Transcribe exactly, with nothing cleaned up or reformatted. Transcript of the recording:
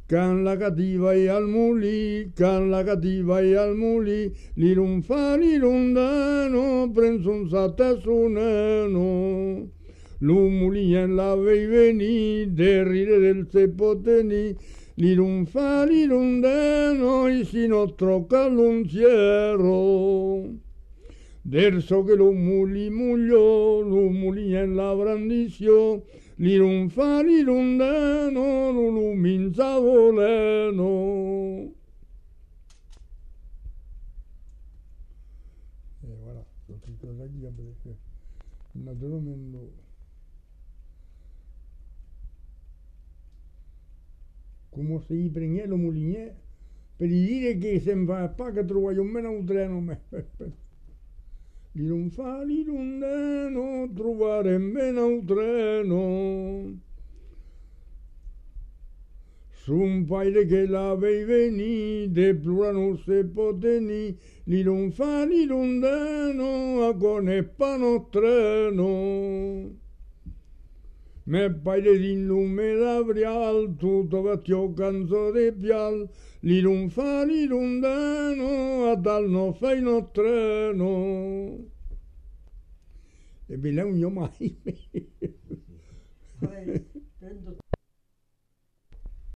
can la cattiva e al muli, can la cattiva e al muli, li non fa li lontano, penso un satta su neno. L'umulien l'avei veni, del ride del sepoteni, li non fa li lontano, e si non trocca l'unziero. Verso che lo muli muglio, lo mulien la brandisio, li non fa li lontano, lo luminza voleno. E voilà, sono tutte cose qui perché naturalmente come se gli prende lo muligné per dire che se mi fa pa che trovo meno un treno me. Li non fa li lontano, trovare meno un treno. Sun paire che l'avei veni, de plurano se poteni, li non fa li lontano, a conepano treno. Me paire di lume d'abrial, tutto vecchio canzo de pial, li non fa li lontano, a dal no fai no treno. E ve l'ho mai.